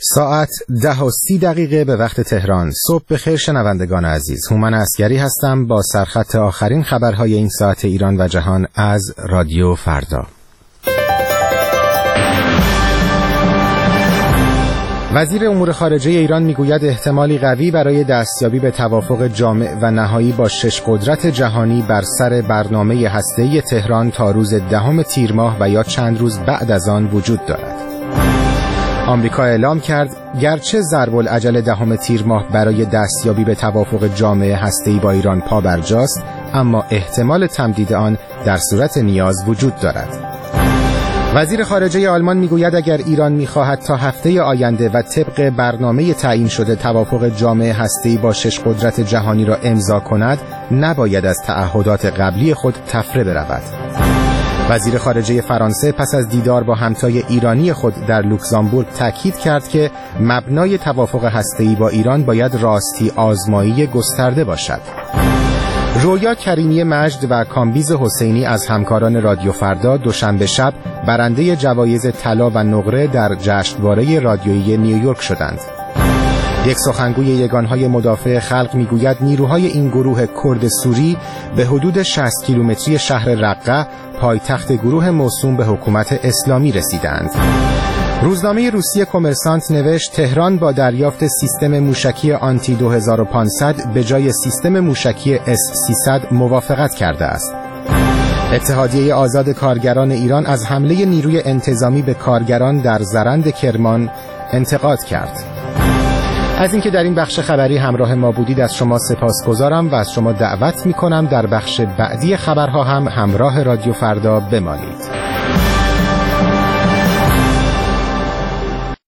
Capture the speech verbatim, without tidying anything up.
ساعت ده و سی دقیقه به وقت تهران. صبح بخیر شنوندگان عزیز. هومن عسگری هستم با سرخط آخرین خبرهای این ساعت ایران و جهان از رادیو فردا. وزیر امور خارجه ایران میگوید احتمالی قوی برای دستیابی به توافق جامع و نهایی با شش قدرت جهانی بر سر برنامه هسته‌ای تهران تا روز دهم تیر ماه و یا چند روز بعد از آن وجود دارد. آمریکا اعلام کرد گرچه ضرب العجل دهم تیر ماه برای دستیابی به توافق جامع هسته‌ای با ایران پابرجاست، اما احتمال تمدید آن در صورت نیاز وجود دارد. وزیر خارجه آلمان میگوید اگر ایران میخواهد تا هفته آینده و طبق برنامه تعیین شده توافق جامع هسته‌ای با شش قدرت جهانی را امضا کند، نباید از تعهدات قبلی خود تفره برود. وزیر خارجه فرانسه پس از دیدار با همتای ایرانی خود در لوکزامبورگ تاکید کرد که مبنای توافق هسته‌ای با ایران باید راستی آزمایی گسترده باشد. رویا کریمی مجد و کامبیز حسینی از همکاران رادیو فردا دوشنبه شب برنده جوایز طلا و نقره در جشنواره رادیویی نیویورک شدند. یک سخنگوی یگانهای مدافع خلق میگوید نیروهای این گروه کرد سوری به حدود شصت کیلومتری شهر رقه، پایتخت گروه موسوم به حکومت اسلامی رسیدند. روزنامه روسیه کمرسانت نوشت تهران با دریافت سیستم موشکی آنتی دو هزار و پانصد به جای سیستم موشکی اس سیصد موافقت کرده است. اتحادیه آزاد کارگران ایران از حمله نیروی انتظامی به کارگران در زرند کرمان انتقاد کرد. از اینکه در این بخش خبری همراه ما بودید از شما سپاسگزارم و از شما دعوت می‌کنم در بخش بعدی خبرها هم همراه رادیو فردا بمانید.